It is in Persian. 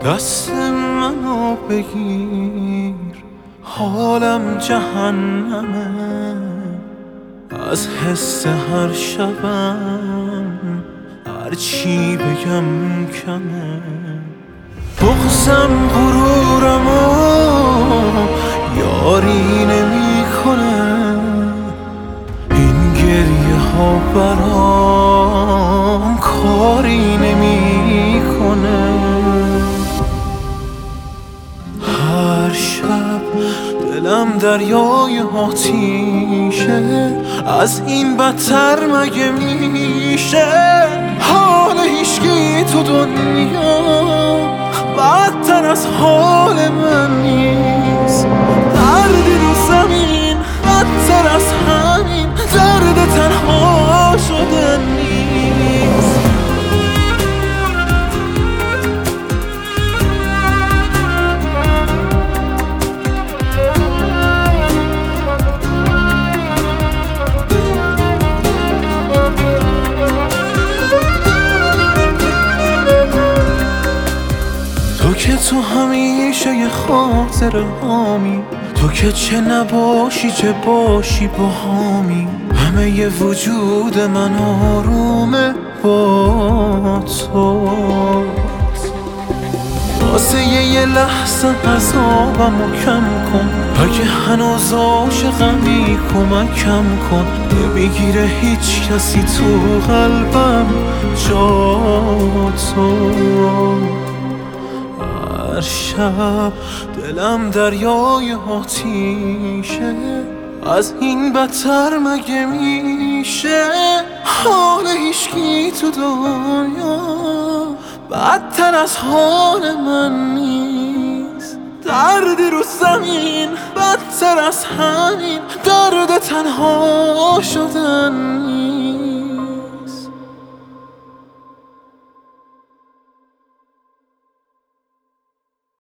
دست منو بگیر، حالم جهنمه، از حس هر شبم هرچی بگم کمه. بغزم غرورمو یاری نمیکنه، این گریه ها برام کاری نمیکنه. هر شب دلم دریای آتیشه، از این بدتر مگه میشه؟ حال هیچکی تو دنیا بدتر از حال من نیست. دردی رو زمین بدتر از همین، درد تنها شدن نیست. تو که تو همیشه یه خاطر هامی، تو که چه نباشی چه باشی با هامی. همه ی وجود من آرومه با تو، واسه یه لحظه عذابمو کم کن. اگه هنوز عاشقمی کمکم کن، نمیگیره هیچ کسی تو قلبم جا تو. هر شب دلم دریای آتیشه، از این بدتر مگه میشه؟ حال هیچکی تو دنیا بدتر از حال من نیست. دردی رو زمین بدتر از همین، درد تنها شدن نیست.